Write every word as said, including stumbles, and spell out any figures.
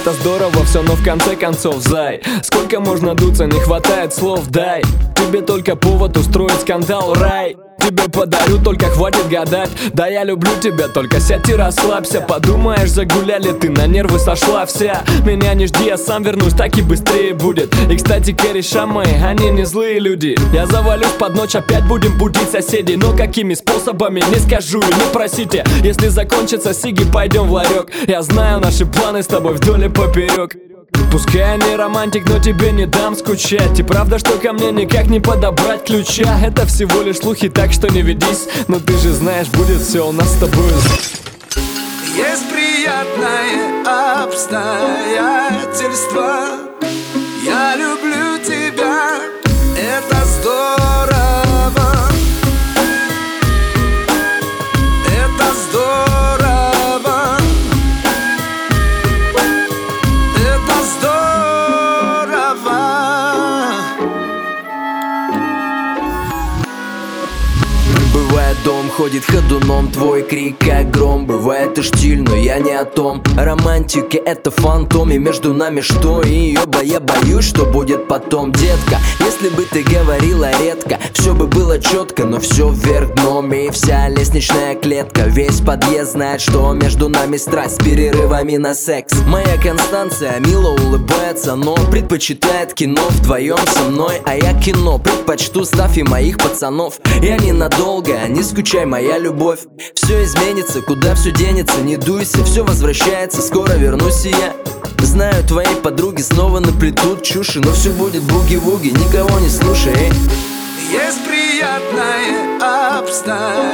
это здорово все, но в конце концов, зай, сколько можно дуться, не хватает слов, дай тебе только повод устроить скандал, рай. Тебе подарю, только хватит гадать. Да я люблю тебя, только сядь и расслабься. Подумаешь, загуляли, ты на нервы сошла вся. Меня не жди, я сам вернусь, так и быстрее будет. И кстати, кореша мои, они не злые люди. Я завалюсь под ночь, опять будем будить соседей. Но какими способами, не скажу и не просите. Если закончится сиги, пойдем в ларек. Я знаю наши планы с тобой вдоль и поперек. Пускай я не романтик, но тебе не дам скучать. И правда, что ко мне никак не подобрать ключа. Это всего лишь слухи, так что не ведись. Но ты же знаешь, будет все у нас с тобой. Есть приятное обстоятельство. Я люблю тебя, это здорово. Это здорово. Бывает, дом ходит ходуном, твой крик как гром. Бывает, ты штиль, но я не о том. Романтика — это фантом, и между нами что? И ёба, я боюсь, что будет потом. Детка, если бы ты говорила редко, все бы было четко, но все вверх дном. И вся лестничная клетка, весь подъезд знает, что между нами страсть с перерывами на секс. Моя Констанция мило улыбается, но предпочитает кино вдвоем со мной. А я кино предпочту, ставь и моих пацанов. Я ненадолго, не скучай, моя любовь. Все изменится, куда все денется, не дуйся, все возвращается, скоро вернусь и я. Знаю, твои подруги снова наплетут чуши, но все будет буги-вуги, никого не слушай, эй. Есть приятное обстоятельство.